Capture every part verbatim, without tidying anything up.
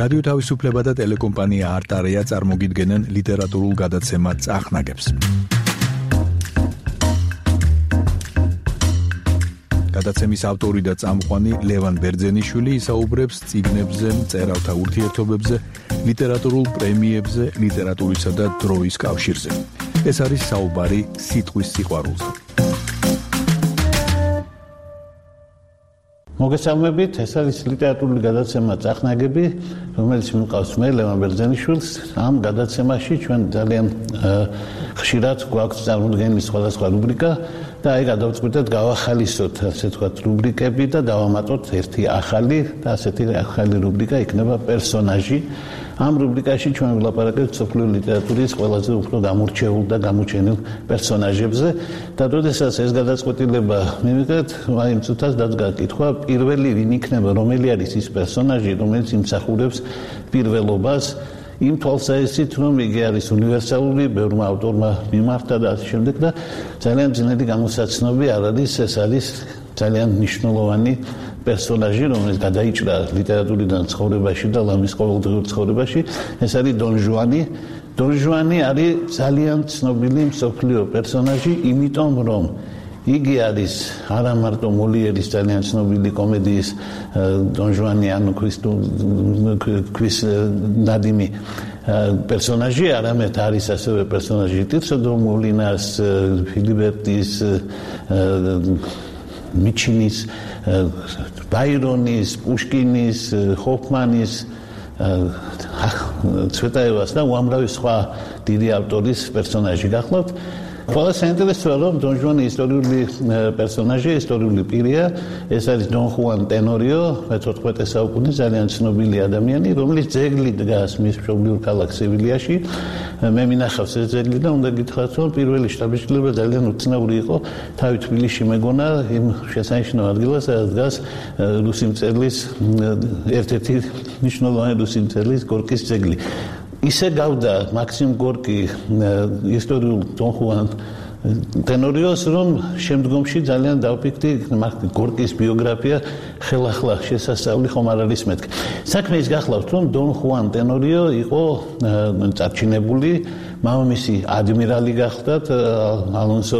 რადიო თავისუფლება და ტელეკომპანია არტარია წარმოგიდგენენ ლიტერატურულ გადაცემა წახნაგებს. გადაცემის ავტორი და წამყვანი ლევან ბერძენიშვილი ისაუბრებს წიგნებზე, მწერალთა ურთიერთობებზე, ლიტერატურულ პრემიებზე, ლიტერატურისა და დროის კავშირზე. ეს არის საუბარი სიტყვის სიყვარულზე. მოგესალმებით, ეს არის ლიტერატურული გადაცემა წახნაგები, რომელიც მიყავს მე ლევან ბერძენიშვილს. ამ გადაცემაში ჩვენ ძალიან ხშირად გვაქვს წარმოდგენილი სხვადასხვა რუბრიკა და აი გადავწყვიტეთ გავახალისოთ, ასე ვთქვათ, რუბრიკები და დავამატოთ ერთი ახალი და ასეთი ახალი რუბრიკა იქნება პერსონაჟი. ამ რუბრიკაში ჩვენ ვილაპარაკებთ სოფლიო ლიტერატურის ყველაზე უფრო გამორჩეულ და გამოჩენილ პერსონაჟებზე და როდესაც ეს გადაწყვეტილება მივიღეთ, აი მწუთას დაძგა კითხვა, პირველი ვინ იქნება, რომელი არის ის პერსონაჟი, რომელიც იმსახურებს პირველობას, იმ თვალსაზრისით, რომ იგი არის უნივერსალური, ბევრმა ავტორმა მიმართა და ასე შემდეგ და ძალიან ძნელი გამოსაცნობი არ არის, ეს არის ძალიან მნიშვნელოვანი პერსონაჟი, რომელიც გადაიჭრა ლიტერატურიდან ცხოვრებაში და ლამის ყოველდღიურ ცხოვრებაში, ეს არის დონ ჟუანი. დონ ჟუანი არის ძალიან ცნობილი მსოფლიო პერსონაჟი, იმიტომ რომ იგი არის არა მარტო მოლიერის ძალიან ცნობილი კომედიის დონ ჟუანი ანუ ქვის ნადიმი პერსონაჟი, არამედ არის ასევე პერსონაჟი ტირსო დო მოლინას, ფილიბერტის, მიჩინის, ბაირონის, პუშკინის, ჰოფმანის, ცვეტაევას და უამრავი სხვა დიდი ავტორის პერსონაჟი გახლავთ. ყველა საინტერესოა, რომ დონ ჟუანი ისტორიული პერსონაჟი, ისტორიული პირია. ეს არის დონ ხუან ტენორიო, მეთოთხმეტე საუკუნის ძალიან ცნობილი ადამიანი, რომელიც ძეგლი დგას მის მშობლიურ ქალაქ სევილიაში. მე მინახავს ეს ძეგლი და უნდა გითხრათ, რომ პირველი შთაბეჭდილება ძალიან უცნაური იყო. თავი თბილისში მეგონა იმ შესანიშნავ ადგილას, სადაც დგას რუსი მწერლის ერთ-ერთი მნიშვნელოვანი რუსი მწერლის გორკის ძეგლი. ისე გავდა მაქსიმ გორკი ისტორიულ დონ ხუან ტენორიოს, რომ შემდგომში ძალიან დავფიქრდი გორკის ბიოგრაფია ხელახლა შესასწავლი ხომ არ არის მეთქი. საქმე ის გახლავთ, რომ დონ ხუან ტენორიო იყო წარჩინებული, მამამისი ადმირალი გახლდათ, ალონსო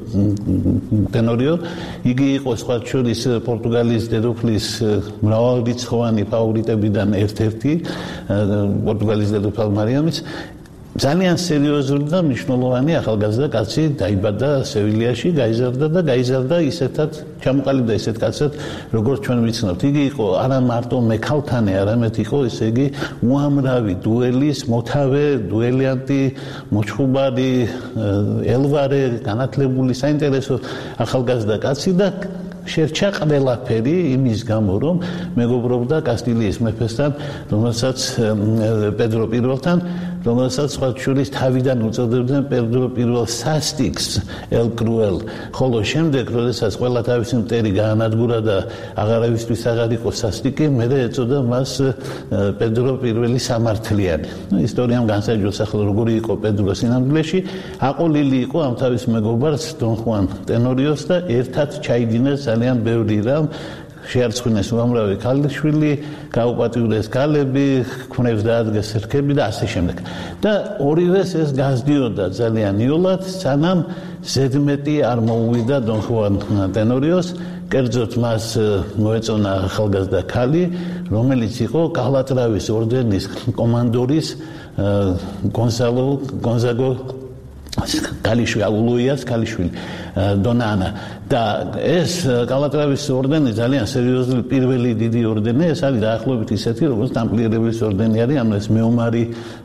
ტენორიო. იგი იყო სხვა შორის პორტუგალიის დედოფლის მრავალრიცხოვანი ფავორიტებიდან ერთ-ერთი, პორტუგალიის დედოფალ მარიამიც. ძალიან სერიოზული და მნიშვნელოვანი ახალგაზრდა კაცი დაიბადა სევილიაში, გაიზარდა და გაიზარდა ისეთად, ჩამოყალიბდა ისეთ კაცად, როგორც ჩვენ ვიცნობთ. იგი იყო არა მარტო მექალთანე, არამედ იყო ესე იგი უამრავი დუელის მოთავე, დუელიანტი, მოჩხუბარი, ელვარე, განათლებული, საინტერესო ახალგაზრდა კაცი და შერჩა ყველაფერი იმის გამო, რომ მეგობრობდა კასტილიის მეფესთან, რომელსაც პედრო პირველთან, რომელსაც სხვა შორის თავიდან უწოდებდნენ პედრო პირველ სასტიკს, ელ კრუელ. ხოლო შემდეგ, როდესაც ყველა თავისი მტერი გაანადგურა და აღარავისთვის აღარ იყო სასტიკი, მერე ეწოდა მას პედრო პირველი სამართლიანი. ისტორიამ განსაჯულოს ახლა როგორი იყო პედრო სინამდვილეში, აყოლილი იყო ამ თავის მეგობარს დონ ხუან ტენორიოს და ერთად ჩაიდინეს ძალიან ბევრი რამ, შეარწმუნეს უამრავი ქალიშვილი, გაუპატიურეს ქალები, ქმნებს დაადგეს რქები და ასე შემდეგ. და ორივეს ეს გაზდიოდა ძალიან იოლად, სანამ ზედმეტი არ მოუვიდა დონ ხუან ტენორიოს, კერძოდ მას მოეწონა ახალგაზრდა ქალი, რომელიც იყო კალატრავის ორდენის კომანდორის გონსალო გონზაგო კალიშვილი, ულუიას კალიშვილი, დონანა. და ეს კალატრავის ორდენი ძალიან სერიოზული პირველი დიდი ორდენი, ეს არის დაახლოებით ისეთი, როგორც ტამპლიერების ორდენი არის, ანუ ეს მეომარი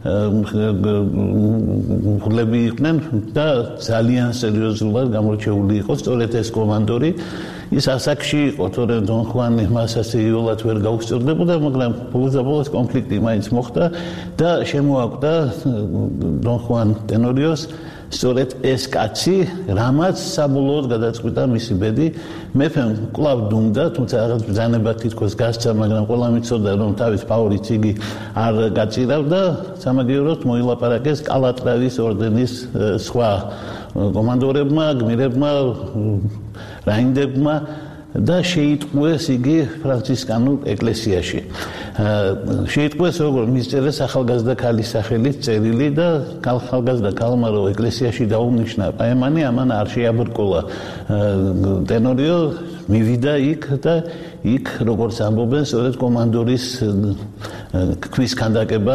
მღვდლები იყვნენ და ძალიან სერიოზულად გამორჩეული იყო სწორედ ეს კომანდორი. ის ასაკში იყო, თორემ დონ ხუანი მას ასე იოლად ვერ გაუსწორდებოდა, მაგრამ ბოლოს კონფლიქტი მაინც მოხდა და შემოაკვდა დონ ხუან ტენორიოს სწორედ ეს კაცი, რამაც საბოლოოდ გადაწყვიტა მისი ბედი. მეფემ კვლავ დუმდა, თუმცა რაღაც ბრძანება თითქოს გასცა, მაგრამ ყველა მიცოდა, რომ თავის ფავორიტს იგი არ გაწირავდა. სამაგიეროდ მოილაპარაკეს კალატრავის ორდენის სხვა კომანდორებმა, გმირებმა, რაინდებმა და შეიტყვეს იგი ფრანცისკანულ ეკლესიაში. შეიტყვეს როგორ მისწერეს ახალგაზრდა ქალის სახელით წერილი და ახალგაზრდა ქალმა რო ეკლესიაში დაუნიშნა პაემანი, ამან არ შეაბრკოლა ტენორიო, მივიდა იქ და იქ როგორც ამბობენ, სწორედ კომანდორის ქვის ქანდაკება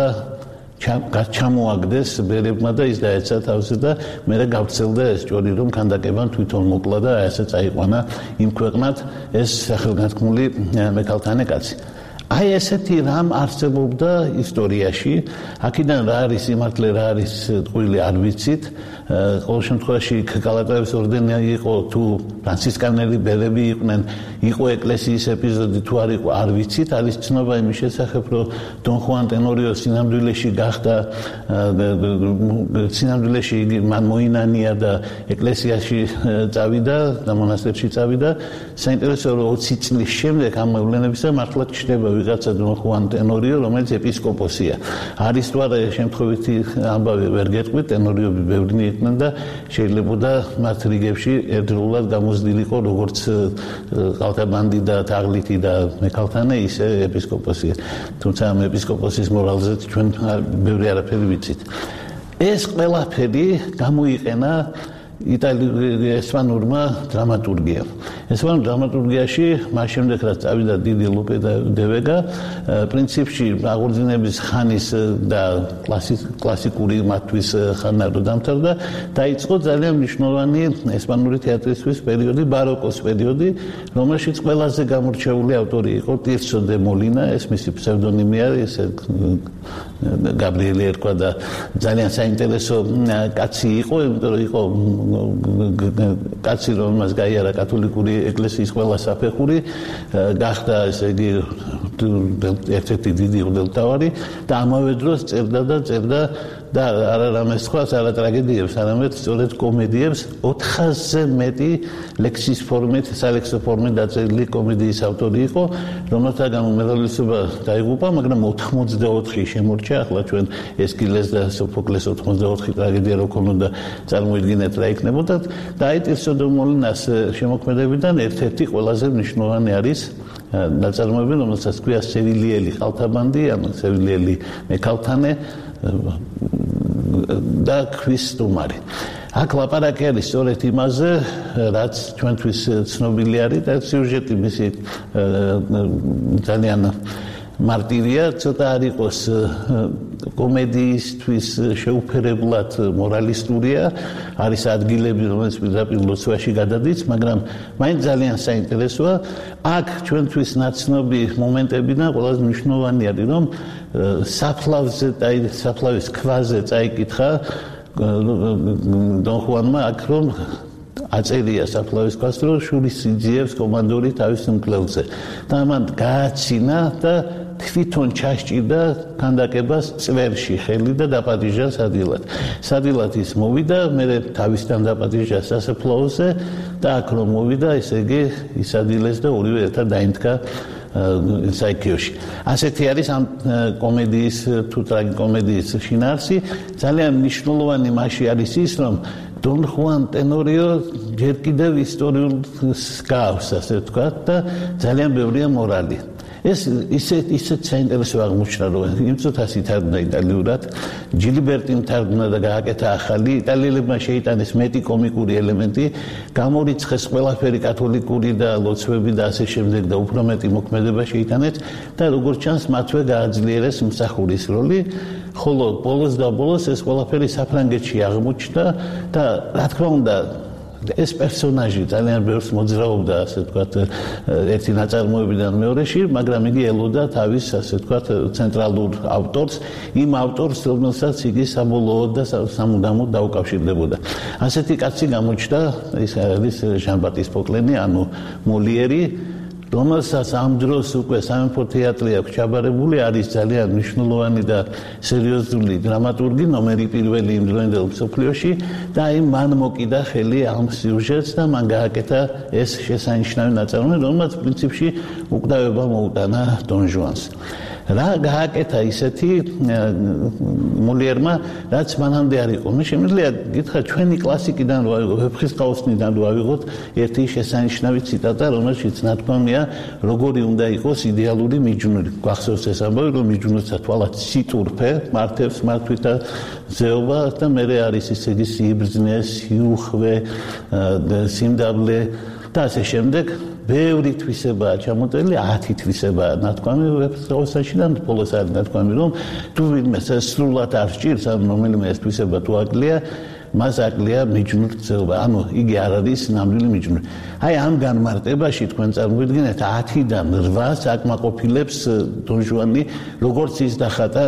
ჩამოაგდეს ბერებმა და ის დაეცა თავზე და მერე გავრცელდა ეს ჭორი, რომ ქანდაკებამ თვითონ მოკლა და ასე წაიყვანა იმ ქვეყნად ეს სახელგანთქმული მექალთანე კაცი. აი ესეთი რამ არსებობდა ისტორიაში, აქედან რა არის სიმართლე, რა არის ტყუილი არ ვიცით. ყოველ შემთხვევაში გალატაევის ორდენი იყო თუ ფრანცისკანელი ბერები იყვნენ, იყო ეკლესიის ეპიზოდი თუ არ იყო არ ვიცით. არის ცნობა იმის შესახებ, რომ დონ ხუან ტენორიო სინამდვილეში გახდა სინამდვილეში იგი მან მოინანია და ეკლესიაში წავიდა და მონასტერში წავიდა. საინტერესოა რომ ოცი წლის შემდეგ ამ მოვლენებისა მართლაც ჩნდება ვიღაცა დონ ხუან ტენორიო, რომელიც ეპისკოპოსია. არის თუ არა შემთხვევითი ამბავი ვერ გეტყვით, ტენორიოები ბევრნი იყვნენ და შეიძლებოდა მათ რიგებში ერთდროულად გამოზრდილიყო როგორც ყალთაბანდი და თაღლითი და მექალთანე, ისე ეპისკოპოსია. თუმცა ამ ეპისკოპოსის მორალზე ჩვენ ბევრი არაფერი ვიცით. ეს ყველაფერი გამოიყენა იტალიურ ესპანურმა დრამატურგიამ. ესპანურ დრამატურგიაში მას შემდეგ რაც წავიდა დიდი ლუპე დე ვეგა, პრინციპში აღორძინების ხანის და კლასიკური მათთვის ხანა რო დამთავრდა, დაიწყო ძალიან მნიშვნელოვანი ესპანური თეატრისთვის პერიოდი, ბაროკოს პერიოდი, რომელშიც ყველაზე გამორჩეული ავტორი იყო ტირსო დე მოლინა, ეს მისი ფსევდონიმია, ეს გაბრიელი ერქვა და ძალიან საინტერესო კაცი იყო, იმიტომ რომ იყო კაცი, რომელმაც გაიარა კათოლიკური ეკლესიის ყველა საფეხური, გახდა ესე იგი ერთ-ერთი დიდი მღვდელმთავარი და ამავე დროს წერდა და წერდა და არა რამე სხვას, არა ტრაგედიებს, არამედ სწორედ კომედიებს, ოთხასზე მეტი ლექსის ფორმით, სალექსო ფორმით დაწერილი კომედიის ავტორი იყო, რომელთაგან უმრავლესობა დაიღუპა, მაგრამ ოთხმოცდაოთხი შემორჩა. ახლა ჩვენ ესკილეს და სოფოკლეს ოთხმოცდაოთხი ტრაგედია რო ქონოდა, წარმოიდგინეთ რა იქნებოდა. და აი ტირსო დე მოლინას შემოქმედებიდან ერთ-ერთი ყველაზე მნიშვნელოვანი არის ნაწარმოები, რომელსაც ქვია სევილიელი ყალთაბანდი, ანუ სევილიელი მექალთანე და ქვის სტუმარი. აქ ლაპარაკი არის სწორედ იმაზე, რაც ჩვენთვის ცნობილი არის და სიუჟეტი მისი ძალიან მარტივია, ცოტა არ იყოს კომედიისთვის შეუფერებლად მორალისტურია, არის ადგილები, რომელიც პირდაპირ ლოცვაში გადადის, მაგრამ მაინც ძალიან საინტერესოა. აქ ჩვენთვის ნაცნობი მომენტებიდან ყველაზე მნიშვნელოვანი არის, რომ საფლავზე, საფლავის ქვაზე წაიკითხა დონ ხუანმა აქ, რომ აწერია საფლავის ქვას, რომ შურის იძიებს კომანდორი თავის მკვლელზე და მან გააცინა და თვითონ ჩასჭირდა ქანდაკებას წვერში ხელი და დაპატიჟა სადილად. სადილად ის მოვიდა, მერე თავისთან დაპატიჟა სასაფლაოზე და აქ რომ მოვიდა, ესე იგი ისადილეს და ორივე ერთად დაინთქა საიქიოში. ასეთი არის ამ კომედიის თუ ტრაგიკომედიის შინაარსი. ძალიან მნიშვნელოვანი მასში არის ის, რომ დონ ხუან ტენორიო ჯერ კიდევ ისტორიულს გავს, ასე ვთქვათ, და ძალიან ბევრია მორალი. ეს ისეთ ისეთ საინტერესო აღმოჩნდა, რომ იმ წუთას ითარგმნა იტალიურად, ჯილიბერტიმ თარგმნა და გააკეთა ახალი, იტალიელებმა შეიტანეს მეტი კომიკური ელემენტი, გამორიცხეს ყველაფერი კათოლიკური და ლოცვები და ასე შემდეგ და უფრო მეტი მოქმედება შეიტანეს და როგორც ჩანს, მათვე გააძლიერეს მსახურის როლი, ხოლო ბოლოს და ბოლოს ეს ყველაფერი საფრანგეთში აღმოჩნდა და რა თქმა უნდა ეს პერსონაჟი ძალიან ბევრს მოძრაობდა, ასე ვთქვათ, ერთი ნაწარმოებიდან მეორეში, მაგრამ იგი ელოდა თავის, ასე ვთქვათ, ცენტრალურ ავტორს, იმ ავტორს, რომელსაც იგი საბოლოოდ და სამუდამოდ დაუკავშირდებოდა. ასეთი კაცი გამოჩნდა, ის არის ჟან ბატის პოკლენი, ანუ მოლიერი, რომელსაც ამ დროს უკვე სამეფო თეატრი აქვს ჩაბარებული, არის ძალიან მნიშვნელოვანი და სერიოზული დრამატურგი, ნომერი პირველი იმ დროინდელ მსოფლიოში და აი მან მოკიდა ხელი ამ სიუჟეტს და მან გააკეთა ეს შესანიშნავი ნაწარმოები, რომელსაც პრინციპში უკვდავება მოუტანა დონ ჟუანს. რა გააკეთა ისეთი მოლიერმა, რაც მანამდე არ იყო. მე შემიძლია გითხრა ჩვენი კლასიკიდან ვეფხისტყაოსნიდან ვავიღოთ ერთი შესანიშნავი ციტატა, რომელშიც ნათქვამია, როგორი უნდა იყოს იდეალური მიჯნური. გვახსოვს ეს ამბავი, რომ მიჯნურთა თვალად სიტურფე მართებს მართვითა ზეობა და მერე არის ისე იგი სიბრძნე, სიუხვე, სიმდაბლე და ასე შემდეგ. ბევრი თვისებაა ჩამოწერილი, ათი თვისებაა ნათქვამი ვეფხისტყაოსანში და ბოლოს არის ნათქვამი, რომ თუ ვინმე სრულად არ სჭირს, ან რომელიმე ეს თვისება თუ აკლია, მას აკლია მიჯნური ზეობა. ანუ იგი არ არის ნამდვილი მიჯნური. აი ამ განმარტებაში თქვენ წარმოიდგინეთ ათიდან რვას აკმაყოფილებს დონ ჟუანი, როგორც ის დახატა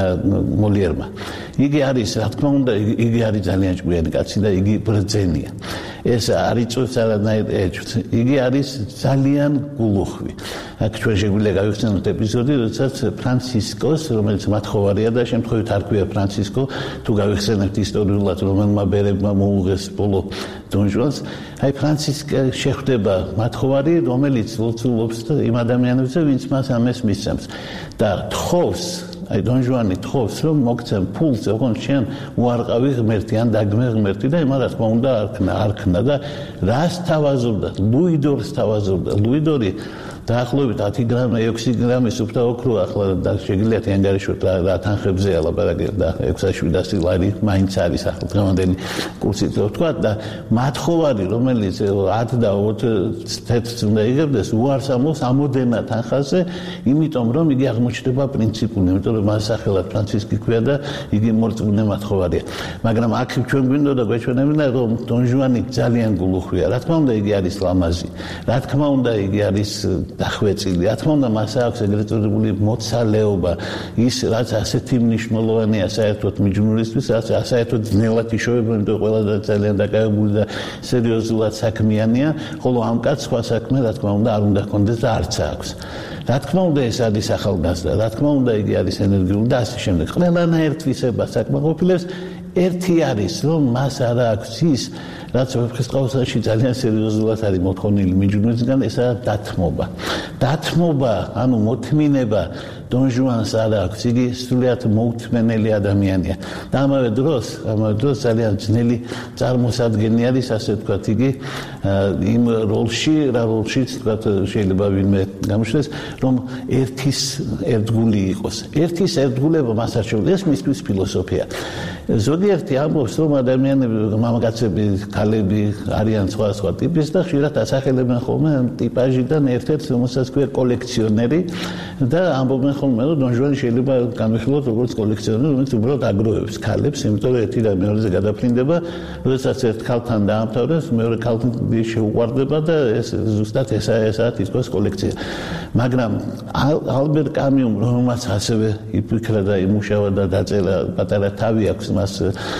მოლიერმა. იგი არის, რა თქმა უნდა, იგი არის ძალიან ჭკვიანი კაცი და იგი ბრძენია. ეს არ იწვევს არანაირ ეჭვს. იგი არის ძალიან გულუხვი. აქ ჩვენ შეგვიძლია გავიხსენოთ ეპიზოდი, როდესაც ფრანცისკოს, რომელიც მათხოვარია და შემთხვევით არ ქვია ფრანცისკო, თუ გავიხსენებთ ისტორიულად, რომელმა ბერებმა მოუღეს ბოლო დონ ჟუანს, აი ფრანცისკა შეხვდება მათხოვარი, რომელიც ლოცულობს იმ ადამიანებზე, ვინც მას ამას მისცემს და თხოვს, აი დონ ჟუანი თხოვს, რომ მოგცემ ფულს, ოღონდ შენ უარყავი ღმერთი ან დაგმე ღმერთი და იმას რა თქმა უნდა არქნა, არქნა და რას თავაზობდა? ლუიდორს თავაზობდა. ლუიდორი დაახლოებით ათი გრამი, ექვსი გრამი სუფთა ოქრო ახლა და შეგიძლიათ ანგარიშოთ რა თანხებზეა ლაპარაკი და ექვსი ათას ლარი მაინც არის ახლა დღევანდელი კურსით ვთქვა და მათხოვარი, რომელიც ათ და ოცი თეთრს უნდა იღებდეს, უარს ამბობს ამოდენა თანხაზე, იმიტომ რომ იგი აღმოჩნდება პრინციპული, იმიტომ რომ მას სახელად ფრანცისკი ქვია და იგი მორწმუნე მათხოვარია. მაგრამ აქ ჩვენ გვინდოდა გვეჩვენებინა, რომ დონ ჟუანი ძალიან გულუხვია. რა თქმა უნდა, იგი არის ლამაზი. რა თქმა უნდა, იგი არის დახვეწილი. რა თქმა უნდა, მას აქვს ეგრეთ წოდებული მოცალეობა, ის რაც ასეთი მნიშვნელოვანია საერთოდ მიჯნურისთვის, რაც საერთოდ ძნელად იშოვება, იმიტომ რომ ყველა ძალიან დაკავებული და სერიოზულად საქმიანია, ხოლო ამ კაცს სხვა საქმე, რა თქმა უნდა, არ უნდა ჰქონდეს და არც აქვს. რა თქმა უნდა, ეს არის ახალგაზრდა, რა თქმა უნდა, იგი არის ენერგიული და ასე შემდეგ. ყველანაირ თვისებას აკმაყოფილებს. ერთი არის, რომ მას არ აქვს ის, რაც ვეფხისტყაოსანში ძალიან სერიოზულად არის მოთხოვნილი მიჯნურისგან, ესაა დათმობა. დათმობა, ანუ მოთმინება დონ ჟუანს არ აქვს, იგი სრულიად მოუთმენელი ადამიანია. და ამავე დროს, ამავე დროს ძალიან ძნელი წარმოსადგენი არის, ასე ვთქვათ, იგი იმ როლში, რა როლშიც ვთქვათ, შეიძლება ვინმე გამოჩნდეს, რომ ერთის ერთგული იყოს. ერთის ერთგულება მას არ შეუძლია, ეს მისთვის ფილოსოფია. ზოგიერთი ამბობს, რომ ადამიანები, მამაკაცები, ქალები არიან სხვა სხვა ტიპის და ხშირად ასახელებენ ხოლმე ტიპაჟიდან ერთ-ერთს, რომელსაც ქვია კოლექციონერი და ამბობენ ხოლმე, რომ დონ ჟუანი შეიძლება გამიხილოთ როგორც კოლექციონერი, რომელიც უბრალოდ აგროვებს ქალებს, იმიტომ რომ ერთი და მეორეზე გადაფრინდება, როდესაც ერთ ქალთან დაამთავრებს, მეორე ქალთან შეუყვარდება და ეს ზუსტად ესაა ესაა თითქოს კოლექცია. მაგრამ ალბერ კამიუმ, რომელმაც ასევე იფიქრა და იმუშავა და დაწერა პატარა თავი აქვს მას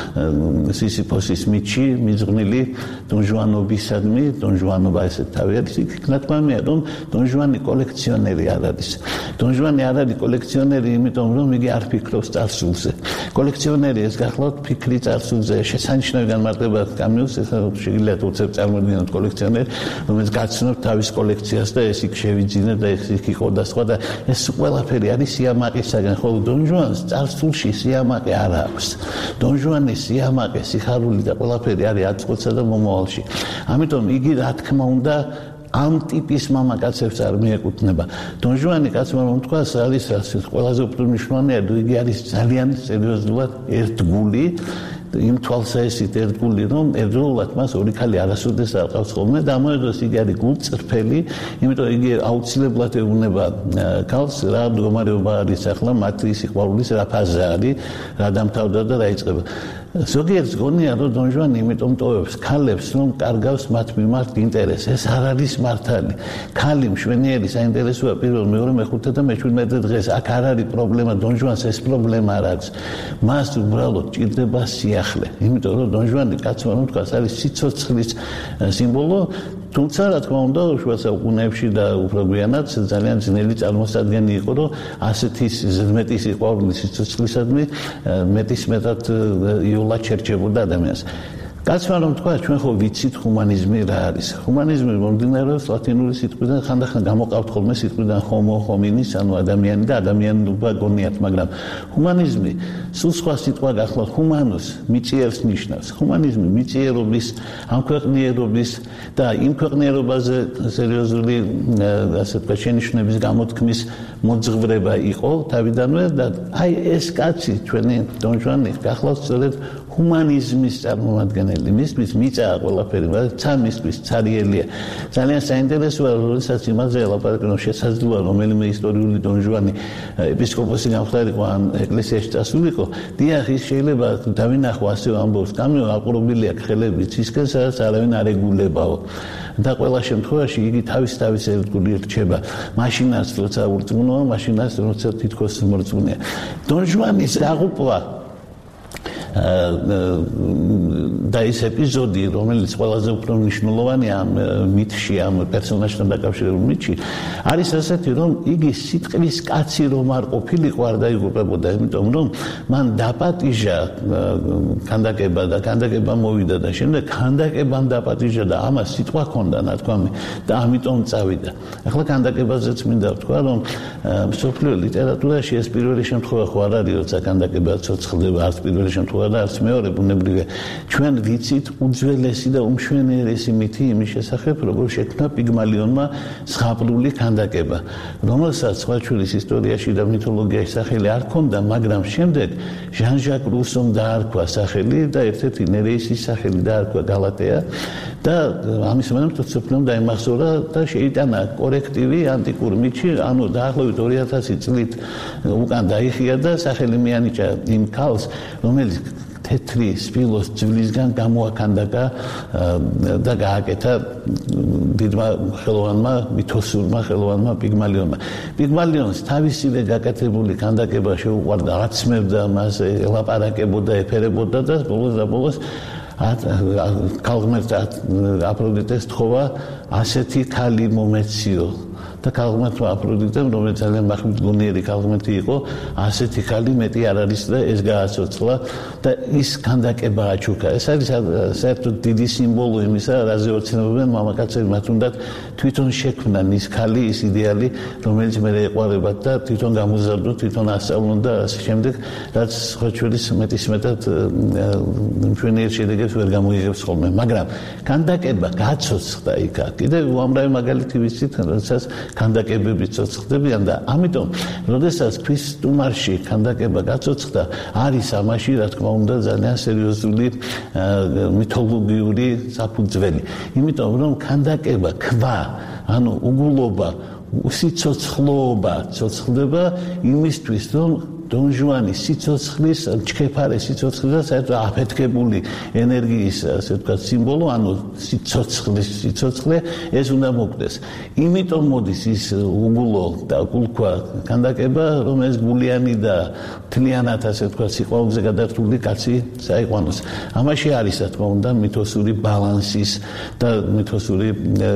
სისიფოსის მითში მიძღვნილი დონ ჟუანობისადმი, დონ ჟუანობა ესეთ თავი არის, იქ ნათქვამია, რომ დონ ჟუანი კოლექციონერი არ არის. დონ ჟუანი არ არის კოლექციონერი, იმიტომ რომ იგი არ ფიქრობს წარსულზე. კოლექციონერი ეს გახლავთ ფიქრი წარსულზე. შესანიშნავი განმარტება კამიუს, ეს შეგიძლიათ უცებ წარმოიდგინოთ კოლექციონერი, რომელიც გაცნობს თავის კოლექციას და ეს იქ შევიძინა და ეს იქ იყო და სხვა და ეს ყველაფერი არის სიამაყისაგან, ხოლო დონ ჟუანს წარსულში სიამაყე არ აქვს. დონ ჟუანის სიამაყე, სიხარული და ყველაფერი არის აწყვეტსა და მომავალში. ამიტომ იგი რა თქმა უნდა ამ ტიპის მამაკაცებს არ მიეკუთვნება. დონ ჟუანი კაცმა რომ თქვას, არის ასე ყველაზე უფრო მნიშვნელოვანია, იგი არის ძალიან სერიოზულად ერთგული. იმ თვალსაჩინო ერთგული, რომ ერთდროულად მას ორი ქალი არასოდეს არ ყავს ხოლმე და ამავე დროს იგი არის გულწრფელი, იმიტომ იგი აუცილებლად ეუბნება ქალს, რა მდგომარეობა არის ახლა მათი სიყვარულის რა ფაზა არის, რა დამთავრდა და რა იწყება. ზოგიერთს გონია, რომ დონ ჟუანი იმიტომ ტოვებს ქალებს, რომ კარგავს მათ მიმართ ინტერესს. ეს არ არის მართალი. ქალი მშვენიერი საინტერესოა პირველ, მეორე, მეხუთე და მეჩვიდმეტე დღეს. აქ არ არის პრობლემა, დონ ჟუანს ეს პრობლემა არ აქვს. მას უბრალოდ ჭირდება სიახლე. იმიტომ რომ დონ ჟუანი კაცმა რომ თქვას, არის სიცოცხლის სიმბოლო. თუმცა რა თქმა უნდა, შუა საუკუნეებში და უფრო გვიანად ძალიან ძნელი წარმოსადგენი იყო, რომ ასეთი მეტი სიყვარული სიცოცხლისადმი მეტის მეტად იოლად შერჩებოდა ადამიანს. კაცმა რომ თქვა, ჩვენ ხო ვიცით ჰუმანიზმი რა არის. ჰუმანიზმი მომდინარეობს ლათინური სიტყვიდან, ხანდახან გამოყავთ ხოლმე სიტყვიდან homo hominis, ანუ ადამიანი და ადამიანობა გონიათ, მაგრამ ჰუმანიზმი სულ სხვა სიტყვა გახლავთ. ჰუმანუს მიწიერს ნიშნავს. ჰუმანიზმი მიწიერობის, ამ ქვეყნიერობის და იმ ქვეყნიერობაზე სერიოზული ასე ვთქვათ შენიშვნების გამოთქმის მოძღვრება იყო თავიდანვე და აი ეს კაცი ჩვენი დონ ჟუანი გახლავთ სწორედ ჰუმანიზმის წარმომადგენელი. მისთვის მიწაა ყველაფერი, მაგრამ ცა მისთვის ცარიელია. ძალიან საინტერესოა, როდესაც იმაზე ელაპარაკებენ, შესაძლოა რომელიმე ისტორიული დონ ჟუანი ეპისკოპოსი გამხდარიყო ან ეკლესიაში წასულიყო, დიახ, ის შეიძლება დავინახო ასე ამბობს, გამო აყურებელია ხელებით ისკენ, სადაც არავინ არ ეგულებაო. და ყველა შემთხვევაში იგი თავის თავის ერთგული რჩება. მაშინაც როცა ურწმუნოა, მაშინაც როცა თითქოს მორწმუნეა. დონ ჟუანის დაღუპვა და ეს ეპიზოდი, რომელიც ყველაზე უფრო მნიშვნელოვანია ამ მითში, ამ პერსონაჟთან დაკავშირებულ მითში, არის ასეთი, რომ იგი სიტყვის კაცი რომ არ ყოფილიყო, არ დაიღუპებოდა, იმიტომ რომ მან დაპატიჟა ქანდაკება და ქანდაკება მოვიდა და შემდეგ ქანდაკებამ დაპატიჟა და ამას სიტყვა ჰქონდა ნათქვამი და ამიტომ წავიდა. ახლა ქანდაკებაზეც მინდა ვთქვა, რომ მსოფლიო ლიტერატურაში ეს პირველი შემთხვევა ხო არ არის, როცა ქანდაკება ცოცხლდება, არც პირველი შემთხვევა და არც მეორე ბუნებრივია. ჩვენ ვიცით უძველესი და უმშვენიერესი მითი იმის შესახებ, როგორ შექმნა პიგმალიონმა ზღაპრული ქანდაკება, რომელსაც სხვაჩვერის ისტორიაში და მითოლოგიაში სახელი არ ჰქონდა, მაგრამ შემდეგ ჟან-ჟაკ რუსომ დაარქვა სახელი და ერთ-ერთი ნერეისის სახელი დაარქვა გალატეა და ამის მერე მსოფლიომ დაიმახსოვრა და შეიტანა კორექტივი ანტიკურ მითში, ანუ დაახლოებით ორი ათასი წლით უკან დაიხია და სახელი მიანიჭა იმ ქალს, რომელიც თეთრი სპილოს ძვლისგან გამოაქანდაკა და გააკეთა დიდმა ხელოვანმა, მითოსურმა ხელოვანმა პიგმალიონმა. პიგმალიონს თავისივე გაკეთებული ქანდაკება შეუყვარდა, აცმევდა მას, ელაპარაკებოდა, ეფერებოდა და ბოლოს და ბოლოს ქალღმერთ აფროდიტეს თხოვა ასეთი ქალი მომეციო. და ქალღმერთმა აფროდიტემ, რომელიც ძალიან მახვილგონიერი ქალღმერთი იყო, ასეთი ქალი მეტი არ არის და ეს გააცოცხლა და ის ქანდაკება აჩუქა. ეს არის საერთოდ დიდი სიმბოლო იმისა, რაზე ოცნებობენ მამაკაცები, მათ უნდათ თვითონ შექმნან ის ქალი, ის იდეალი, რომელიც მერე ეყვარებათ და თვითონ გამოზარდონ, თვითონ ასწავლონ და ასე შემდეგ, რაც სხვაჩვერის მეტისმეტად მშვენიერ შედეგებს ვერ გამოიღებს ხოლმე. მაგრამ ქანდაკება გაცოცხლდა იქ. კიდევ უამრავი მაგალითი ვიცით, როდესაც ქანდაკებები ცოცხლდებიან და ამიტომ, როდესაც ქვის სტუმარში ქანდაკება გაცოცხლდა, არის ამაში, რა თქმა უნდა, ძალიან სერიოზული მითოლოგიური საფუძველი. იმიტომ, რომ ქანდაკება, ქვა, ანუ უგულობა, სიცოცხლოობა ცოცხლდება იმისთვის, რომ დონ ჟუანის სიცოცხლის, ჩქეფარე სიცოცხლის და საერთოდ აფეთქებული ენერგიის, ასე ვთქვათ, სიმბოლო, ანუ სიცოცხლის სიცოცხლე ეს უნდა მოკვდეს. იმიტომ მოდის ის უგულო და გულქვა ქანდაკება, რომ ეს გულიანი და თლიანად, ასე ვთქვათ, სიყვარულზე გადართული კაცი საიყვანოს. ამაში არის, რა თქმა უნდა, მითოსური ბალანსის და მითოსური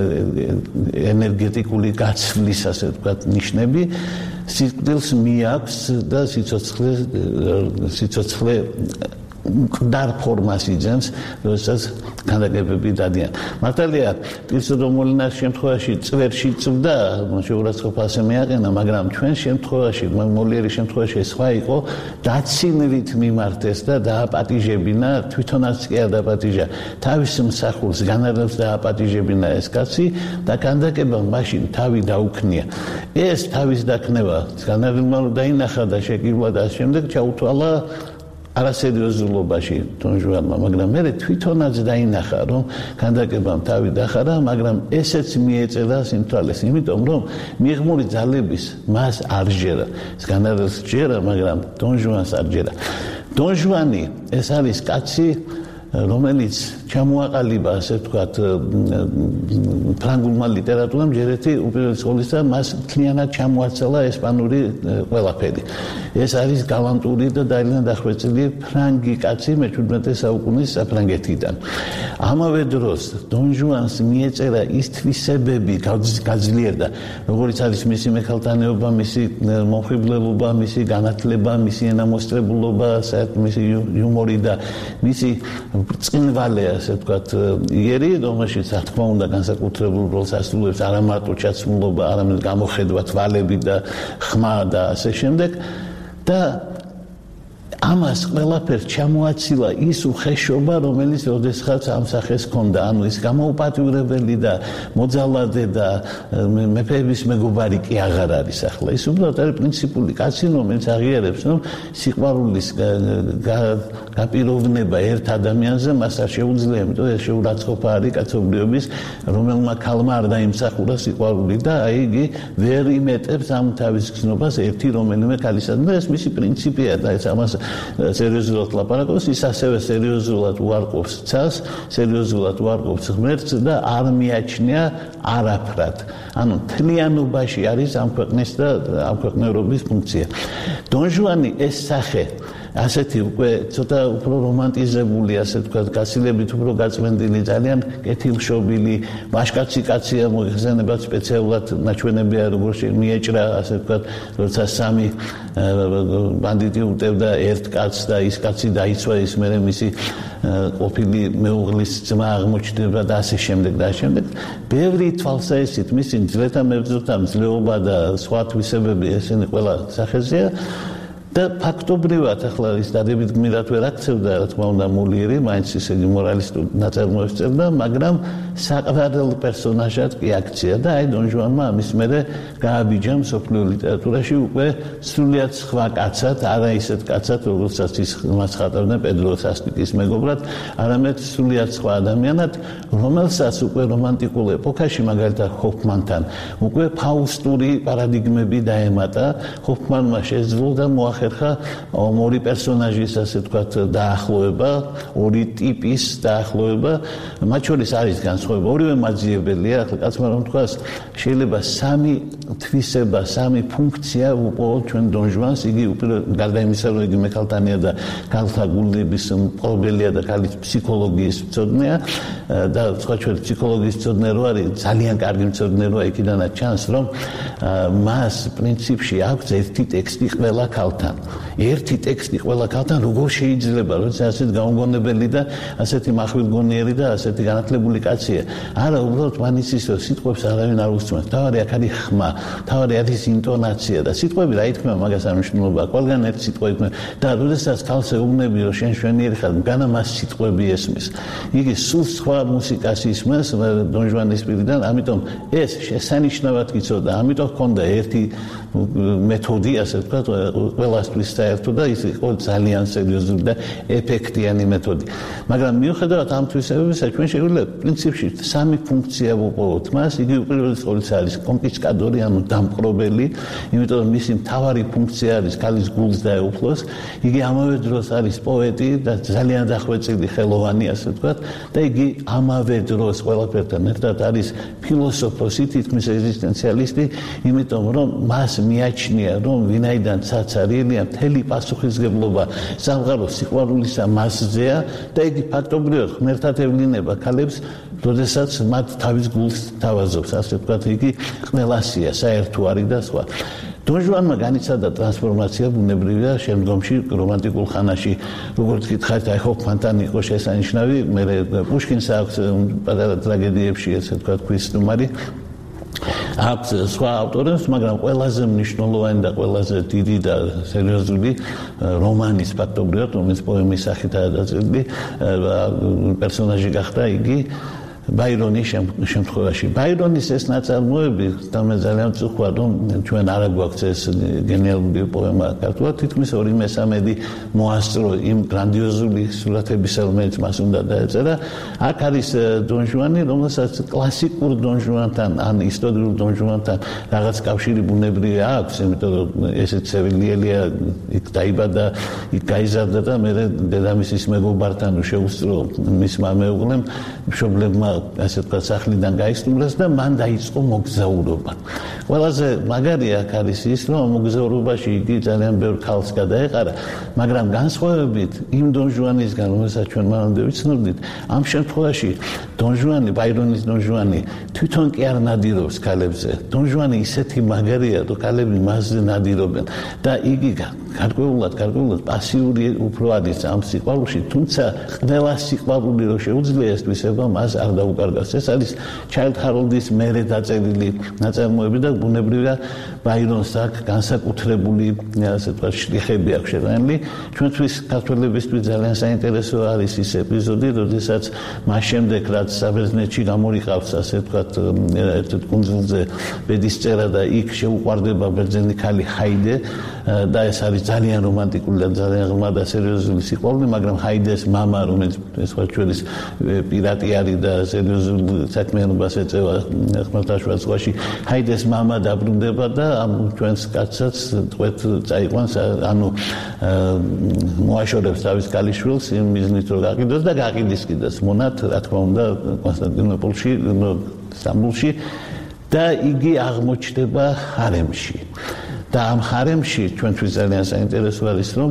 ენერგეტიკული გაცვლის, ასე ვთქვათ, ნიშნები. სიკვდილს მიაქვს და სიცოცხლე სიცოცხლე მკვდარ ფორმას იძენს, როდესაც ქანდაკებები დადიან. მართალია, ტილსტო მოლინარის შემთხვევაში წვერში წვდა, შეურაცხყოფა ასე მიაყენა, მაგრამ ჩვენ შემთხვევაში, მოლიერის შემთხვევაში სხვა იყო, დაცინრით მიმართეს და დააპატიჟებინა, თვითონაც კი არ დააპატიჟა, თავის მსახურს განარევს დააპატიჟებინა ეს კაცი და ქანდაკება მაშინ თავი დაუქნია. ეს თავის დაქნება განარევმა დაინახა და შეკირვა და ამ შემდეგ ჩაუთვალა არასერიოზულობაში დონ ჟუანმა, მაგრამ მე თვითონაც დაინახა, რომ ქანდაკებამ თავი დახარა, მაგრამ ესეც მიეწერა სიმთვრალეს, იმიტომ რომ მიღმური ძალების მას არ ჯერა. ეს განარევს ჯერა, მაგრამ დონ ჟუანს არ ჯერა. დონ ჟუანი ეს არის კაცი, რომელიც ჩამოაყალიბა, ასე ვთქვათ, ფრანგულმა ლიტერატურამ ჯერეთი უპირველეს ყოვლისა მას მთლიანად ჩამოაცალა ესპანური ყველაფერი. ეს არის გალანტური და ძალიან დახვეწილი ფრანგი კაცი მეჩვიდმეტე საუკუნის საფრანგეთიდან. ამავე დროს დონ ჟუანს მიეწერა ის თვისებები, გაძლიერდა, როგორც არის მისი მეხალტანეობა, მისი მომხიბლელობა, მისი განათლება, მისი ენამოსწრებულობა, საერთოდ მისი იუმორი და მისი ბრწყინვალე ასე ვთქვათ, იერი, რომელშიც რა თქმა უნდა განსაკუთრებულ როლს ასრულებს არა მარტო ჩაცმულობა, არამედ გამოხედვა, თვალები და ხმა და ასე შემდეგ და ამას ყველაფერს ჩამოაცილა ის უხეშობა, რომელიც ოდესღაც ამ სახეს ჰქონდა, ანუ ის გამოუპატიურებელი და მოძალადე და მეფეების მეგობარი კი აღარ არის ახლა. ის უბრალოდ არის პრინციპული კაცი, რომელიც აღიარებს, რომ სიყვარულის გაპიროვნება ერთ ადამიანზე მას არ შეუძლია, იმიტომ ეს შეურაცხყოფა არის კაცობრიობის, რომელმა ქალმა არ დაიმსახურა სიყვარული და აი იგი ვერ იმეტებს ამ თავის გზნობას ერთი რომელიმე ქალისადმი და ეს მისი პრინციპია და ეს ამას სერიოზულად ლაპარაკობს, ის ასევე სერიოზულად უარყოფს ცას, სერიოზულად უარყოფს ღმერთს და არ მიაჩნია არაფრად. ანუ თლიანობაში არის ამ ქვეყნის და ამ ქვეყნევრობის ფუნქცია. დონ ჟუანი ეს სახე ასეთი უკვე ცოტა უფრო რომანტიზებული, ასე ვთქვათ, გაცილებით უფრო გაწმენდილი, ძალიან კეთილშობილი, ვაჟკაცი კაცია, მოიხსენებათ სპეციალურად ნაჩვენებია, როგორ მიეჭრა, ასე ვთქვათ, როცა სამი ბანდიტი უტევდა ერთ კაცს და ის კაცი დაიცვა, ის მერე მისი ყოფილი მეუღლის ძმა აღმოჩნდება და ასე შემდეგ და ასე შემდეგ. ბევრი თვალსაჩინით მისი ძვლეთა მებრძოლთა მძლეობა და სხვა თვისებები ესენი ყველა სახეზეა. და ფაქტობრივად ახლა ის დადებით გმირად ვერ აქცევდა, რა თქმა უნდა, მოლიერი, მაინც ისე მორალისტურ ნაწარმოებს წერდა, მაგრამ საყვარელ პერსონაჟად კი აქცია და აი დონ ჟუანმა ამის მერე გააბიჯა მსოფლიო ლიტერატურაში უკვე სრულიად სხვა კაცად, არა ისეთ კაცად, როგორცაც ის მას ხატავდნენ პედრო სასტიკის მეგობრად, არამედ სრულიად სხვა ადამიანად, რომელსაც უკვე რომანტიკულ ეპოქაში, მაგალითად ჰოფმანთან, უკვე ფაუსტური პარადიგმები დაემატა, ჰოფმანმა შეძლო და მოახერხა ხერხა ორი პერსონაჟის, ასე ვთქვათ, დაახლოება, ორი ტიპის დაახლოება, მათ შორის არის განსხვავება, ორივე მაძიებელია, ახლა კაცმა რომ თქვას, შეიძლება სამი თვისება, სამი ფუნქცია უყოლოდ ჩვენ დონ ჟუანს, იგი უპირველეს გარდა იმისა, რომ იგი მექალთანია და ქალთა გულების მპყრობელია და ქალის ფსიქოლოგიის მცოდნეა და სხვა ჩვენ ფსიქოლოგიის მცოდნე რო არის, ძალიან კარგი მცოდნე როა, იქიდანაც ჩანს, რომ მას პრინციპში აქვს ერთი ტექსტი ყველა ქალთან. ერთი ტექსტი ყველა ქალთან როგორ შეიძლება, როცა ასეთ გაუგონებელი და ასეთი מחვილგონიერი და ასეთი განათლებული კაცია. არა, უბრალოდ მან იცის, რომ სიტყვებს არავინ არ უსწრებს. თავარი აქ არის ხმა, თავარი არის ინტონაცია და სიტყვები რა ითქმა მაგას არ მნიშვნელობა. ყველგან ერთი სიტყვა ითქმა და როდესაც ქალს ეუბნები, რომ შენ შვენიერი ხარ, განა მას სიტყვები ესმის. იგი სულ სხვა მუსიკას ისმის დონ ჟუანის პირიდან, ამიტომ ეს შესანიშნავად გიწოდა, ამიტომ ჰქონდა ერთი მეთოდი, ასე ვთქვათ, ყველასთვის საერთო და ის იყო ძალიან სერიოზული და ეფექტიანი მეთოდი. მაგრამ მიუხედავად ამ თვისებებისა, ჩვენ შეგვიძლია პრინციპში სამი ფუნქცია ვუყოლოთ მას, იგი უპირველეს ყოვლისა არის კონკისტადორი, ანუ დამპყრობელი, იმიტომ რომ მისი მთავარი ფუნქცია არის ქალის გულს დაეუფლოს, იგი ამავე დროს არის პოეტი და ძალიან დახვეწილი ხელოვანი, ასე ვთქვათ, და იგი ამავე დროს ყველაფერთან ერთად არის ფილოსოფოსი, თითქმის ეგზისტენციალისტი, იმიტომ რომ მას მიაჩნია, რომ ვინაიდან ცაცარიელია, მთელი პასუხისგებლობა სამყაროს სიყვარულისა მასზეა და იგი ფაქტობრივად ღმერთად ევლინება ქალებს, როდესაც მათ თავის გულს თავაზობს, ასე ვთქვათ, იგი ყველასია, საერთო არის და სხვა. დონ ჟუანმა განიცადა ტრანსფორმაცია ბუნებრივია შემდგომში რომანტიკულ ხანაში, როგორც გითხარით, აი ჰოფმანთან იყო შესანიშნავი, მე პუშკინს აქვს პატარა ტრაგედიებში, ასე ვთქვათ, ქრისტუმარი. აქვს სხვა ავტორებს, მაგრამ ყველაზე მნიშვნელოვანი და ყველაზე დიდი და სერიოზული რომანის ფაქტობრივად, რომელიც პოემის სახითაა დაწერილი, პერსონაჟი გახდა იგი ბაირონის შემთხვევაში. ბაირონის ეს ნაწარმოები, თამე ძალიან მწუხვა, რომ ჩვენ არ აგვაქვს ეს გენიალური პოემა ქართულად, თითქმის ორი მესამედი მოასწრო იმ გრანდიოზული სურათებისა, რომელიც მას უნდა დაეწერა. აქ არის დონ ჟუანი, რომელსაც კლასიკურ დონ ჟუანთან, ან ისტორიულ დონ ჟუანთან რაღაც კავშირი ბუნებრივია აქვს, იმიტომ რომ ესეც სევილიელია, იქ დაიბადა, იქ გაიზარდა და მე დედამისის მეგობართან შეუსწრო მისმა მეუღლემ, მშობლებმა ასე ვთქვათ, სახლიდან გაისტუმრეს და მან დაიწყო მოგზაურობა. ყველაზე მაგარი აქ არის ის, რომ მოგზაურობაში იგი ძალიან ბევრ ქალს გადაეყარა, მაგრამ განსხვავებით იმ დონ ჟუანისგან, რომელსაც ჩვენ მანამდე ვიცნობდით, ამ შემთხვევაში დონ ჟუანი, ბაირონის დონ ჟუანი თვითონ კი არ ნადირობს ქალებზე. დონ ჟუანი ისეთი მაგარია, რომ ქალები მასზე ნადირობენ და იგი გარკვეულად გარკვეულად პასიური უფრო არის ამ სიყვარულში, თუმცა ყველა სიყვარული რო შეუძლია ეს თვისება მას არ დაუკარგავს. ეს არის ჩაილდ ჰაროლდის მერე დაწერილი ნაწარმოები და ბუნებრივია ბაირონს აქვს განსაკუთრებული ასე ვთქვათ შრიხები აქვს შეღანილი. ჩვენთვის ქართველებისთვის ძალიან საინტერესო არის ის ეპიზოდი, როდესაც მას შემდეგ რაც საბერძნეთში გამორიყავს ასე ვთქვათ ერთ კუნძულზე ბედისწერა და იქ შეუყვარდება ბერძენი ქალი ჰაიდე და ეს არის ძალიან რომანტიკული და ძალიან ღრმა და სერიოზული სიყვარული, მაგრამ ჰაიდეს მამა, რომელიც ეს ხო ჩვენის პირატი არის და სერიოზულ საქმიანობას ეწევა ხმელთაშუა ზღვაში, ჰაიდეს მამა დაბრუნდება და ამ ჩვენს კაცსაც თქვით წაიყვანს, ანუ მოაშორებს თავის ქალიშვილს იმ მიზნით რომ გაყიდოს და გაყიდის კიდეც მონად, რა თქმა უნდა, კონსტანტინოპოლში, სტამბოლში და იგი აღმოჩნდება ჰარემში. და ამ ჰარემში ჩვენთვის ძალიან საინტერესო არის რომ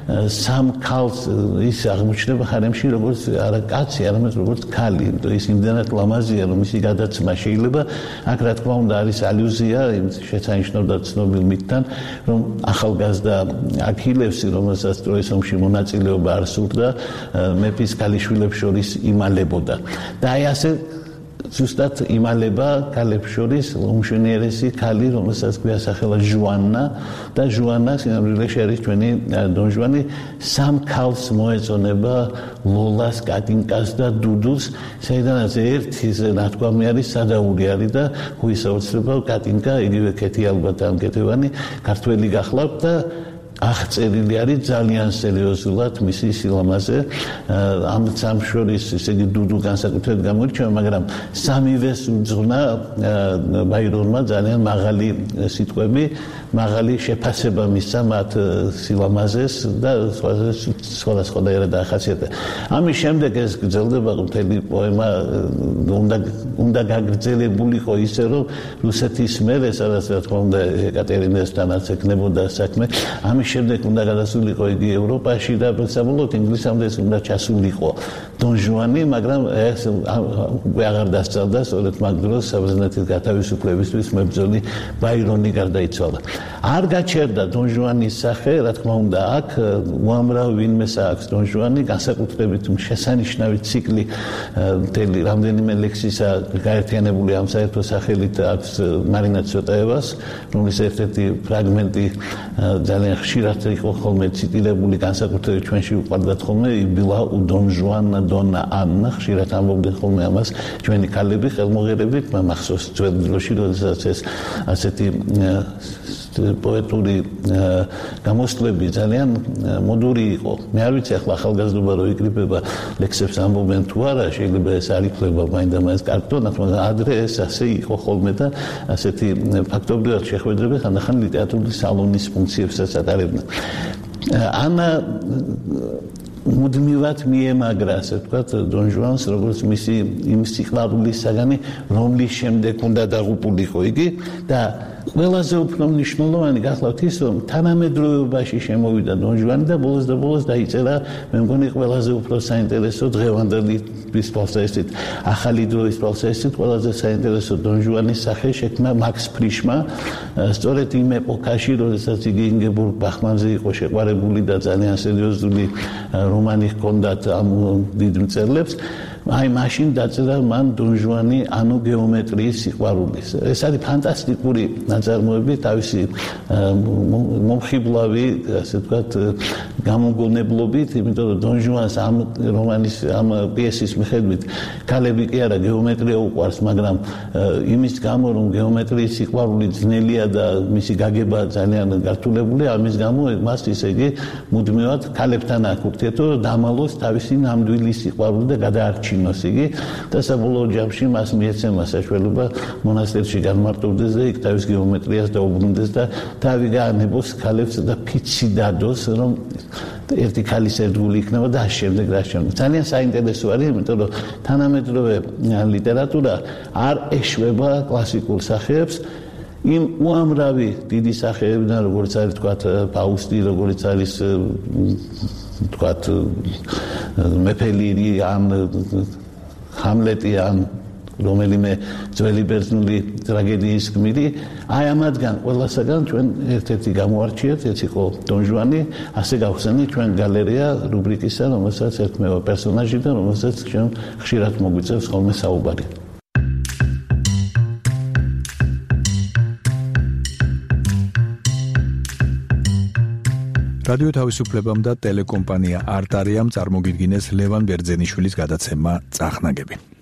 სამ ქალს ის აღმოჩნდება ჰარემში როგორც არა კაცი, არამედ როგორც ქალი. ის იმდენად ლამაზია რომ ისი გადაცემა შეიძლება აქ რა თქმა უნდა არის ალუზია იმ შესანიშნავად ცნობილ მითთან რომ ახალგაზრდა აქილევსი რომელსაც ტროის ომში მონაწილეობა არ სურდა მეფის ქალიშვილებს შორის იმალებოდა. და აი ასე ზუსტად იმალება ქალებს შორის უმშვენიერესი ქალი, რომელსაც ქვია სახელად ჟუანა და ჟუანა სინამდვილეში არის ჩვენი დონ ჟუანი, სამ ქალს მოეწონება ლოლას, კატინკას და დუდუს, საიდანაც ერთის ნათქვამი არის სადაური არის და უისაუცრება კატინკა, იგივე კეთი ალბათ ან კეთევანი ქართველი გახლავთ და აღწერილი არის ძალიან სერიოზულად მისი სილამაზე. ამ სამ შორის ესე იგი დუდუ განსაკუთრებით გამოირჩევა, მაგრამ სამივეს უძღვნა ბაირონმა ძალიან მაღალი სიტყვები, მაღალი შეფასება მისცა მათ სილამაზეს და სხვადასხვანაირად ახასიათა. ამის შემდეგ ეს გრძელდება მთელი პოემა უნდა უნდა გაგრძელებულიყო ისე რომ რუსეთის მერე სადაც რა თქმა უნდა ეკატერინესთანაც ეკნებოდა საქმე. ამის შემდეგ უნდა გადასულიყო იგი ევროპაში და საბოლოოდ ინგლისამდე უნდა ჩასულიყო დონ ჟუანი, მაგრამ ეს უკვე აღარ დასწავდა, სწორედ მაგ დროს საბერძნეთის გათავისუფლებისთვის მებრძოლი ბაირონი გარდაიცვალა. არ გაჩერდა დონ ჟუანის სახე, რა თქმა უნდა, აქ უამრავ ვინმეს აქვს დონ ჟუანი, განსაკუთრებით შესანიშნავი ციკლი მთელი რამდენიმე ლექსისა გაერთიანებული ამ საერთო სახელით აქვს მარინა ცოტაევას, რომლის ერთ-ერთი ფრაგმენტი ძალიან ხშირად იყო ხოლმე ციტირებული, განსაკუთრებით ჩვენში უყვარდათ ხოლმე იბილა დონ ჟუანა დონა ანა, ხშირად ამბობდნენ ხოლმე ამას ჩვენი ქალები, ხელმოღერები, მახსოვს ძველ დროში, როდესაც ეს ასეთი პოეტური გამოსვლები ძალიან მოდური იყო. მე არ ვიცი ახლა ახალგაზრდობა რო იკრიბება ლექსებს ამბობენ თუ არა, შეიძლება ეს არ იქნება მაინდა-მაინც კარტონა, მაგრამ ადრე ეს ასე იყო ხოლმე და ასეთი ფაქტობრივად შეხვედრები ხანდახან ლიტერატურული სალონის ფუნქციებსაც ატარებდნენ. ანა მუდმივად მიემაგრა, ასე ვთქვათ, დონ ჟუანს, როგორც მისი იმ სიყვარულის საგანი, რომლის შემდეგ უნდა დაღუპულიყო იგი და ყველაზე უფრო მნიშვნელოვანი გახლავთ ის, რომ თანამედროვეობაში შემოვიდა დონ ჟუანი და ბოლოს და ბოლოს დაიწერა, მე მგონი ყველაზე უფრო საინტერესო დღევანდელი პალსაისტით, ახალი დროის პალსაისტით ყველაზე საინტერესო დონ ჟუანის სახე შექმნა მაქს ფრიშმა, სწორედ იმ ეპოქაში, როდესაც იგი ინგებორგ ბახმანზე იყო შეყვარებული და ძალიან სერიოზული რომანი ჰქონდათ ამ დიდ მწერლებს. აი მაშინ დაწერა მან დონ ჟუანი ანუ გეომეტრიის სიყვარულის. ეს არის ფანტასტიკური ნაწარმოები, თავისი მომხიბლავი, ასე ვთქვათ, გამოგონებლობით, იმიტომ რომ დონ ჟუანს ამ რომანის, ამ პიესის მიხედვით ქალები კი არა გეომეტრია უყვარს, მაგრამ იმის გამო რომ გეომეტრიის სიყვარული ძნელია და მისი გაგება ძალიან გართულებულია, ამის გამო მას ისე იგი მუდმივად ქალებთან აქვს ურთიერთობა, დამალოს თავისი ნამდვილი სიყვარული და გადაარჩინოს იგი და საბოლოო ჯამში მას მიეცემა საშუალება მონასტერში განმარტოვდეს და იქ თავის გეომეტრიას დაუბრუნდეს და თავი გაანებოს ქალებს და ფიცი დადოს, რომ ერთი ქალის ერთგული იქნება და ამ შემდეგ რა შემდგომ. ძალიან საინტერესო არის, იმიტომ რომ თანამედროვე ლიტერატურა არ ეშვება კლასიკურ სახეებს, იმ უამრავი დიდი სახეებიდან, როგორც არის თქვათ ფაუსტი, როგორც არის თქვათ მეფე ლირი ან ჰამლეტი ან რომელიმე ძველი ბერძნული ტრაგედიის გმირი, აი ამათგან ყველასაგან ჩვენ ერთ-ერთი გამოარჩიეთ, ეს იყო დონ ჟუანი, ასე გავხსენით ჩვენ გალერეა რუბრიკისა, რომელსაც ერთმევა პერსონაჟი და რომელსაც ჩვენ ხშირად მოგვიწევს ხოლმე საუბარი. რადიო თავისუფლებამ და ტელეკომპანია არტარიამ წარმოგიდგინეს ლევან ბერძენიშვილის გადაცემა წახნაგები.